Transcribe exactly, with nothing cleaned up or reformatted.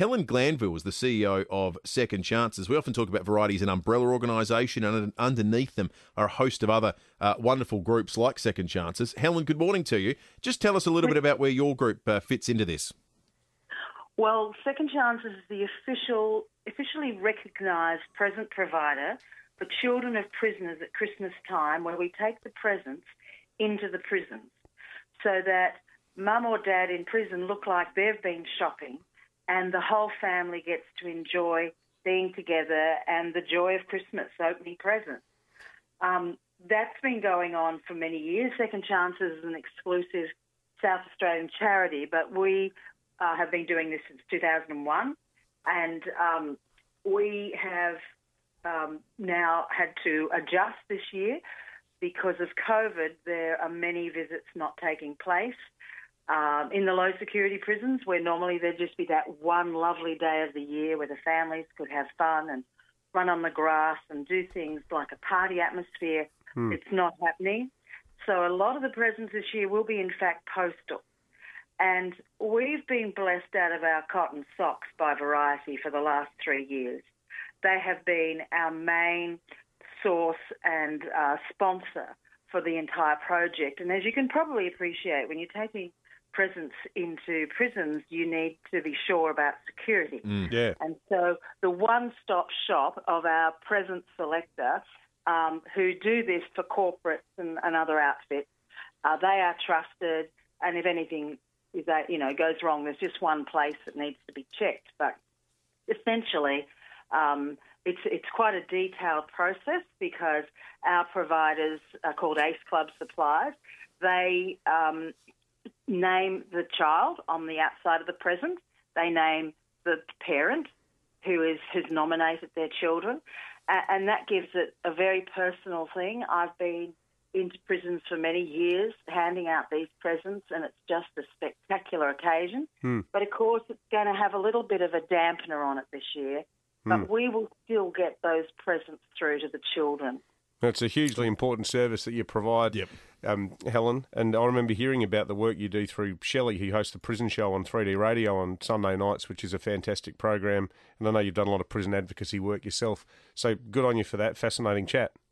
Helen Glanville is the C E O of Second Chances. We often talk about Variety as an umbrella organisation, and underneath them are a host of other uh, wonderful groups like Second Chances. Helen, good morning to you. Just tell us a little bit about where your group uh, fits into this. Well, Second Chances is the official, officially recognised present provider for children of prisoners at Christmas time, where we take the presents into the prisons so that mum or dad in prison look like they've been shopping and the whole family gets to enjoy being together and the joy of Christmas, opening presents. Um, that's been going on for many years. Second Chances is an exclusive South Australian charity, but we uh, have been doing this since two thousand one, and um, we have um, now had to adjust this year because of COVID. There are many visits not taking place. Um, in the low security prisons, where normally there'd just be that one lovely day of the year where the families could have fun and run on the grass and do things like a party atmosphere, mm. it's not happening. So a lot of the presents this year will be, in fact, postal. And we've been blessed out of our cotton socks by Variety for the last three years. They have been our main source and uh, sponsor for the entire project. And as you can probably appreciate, when you're taking presents into prisons, you need to be sure about security. Mm, yeah. And so the one-stop shop of our present selector, um, who do this for corporates and, and other outfits, uh, they are trusted, and if anything is that, you know, goes wrong, there's just one place that needs to be checked. But essentially, um, it's it's quite a detailed process because our providers are called Ace Club Supplies. They um, name the child on the outside of the present. They name the parent who is has nominated their children, and that gives it a very personal thing. I've been into prisons for many years handing out these presents, and it's just a spectacular occasion. Hmm. But, of course, it's going to have a little bit of a dampener on it this year, but Hmm. we will still get those presents through to the children. It's a hugely important service that you provide, Yep. um, Helen. And I remember hearing about the work you do through Shelley, who hosts the Prison Show on three D Radio on Sunday nights, which is a fantastic program. And I know you've done a lot of prison advocacy work yourself. So good on you for that. Fascinating chat.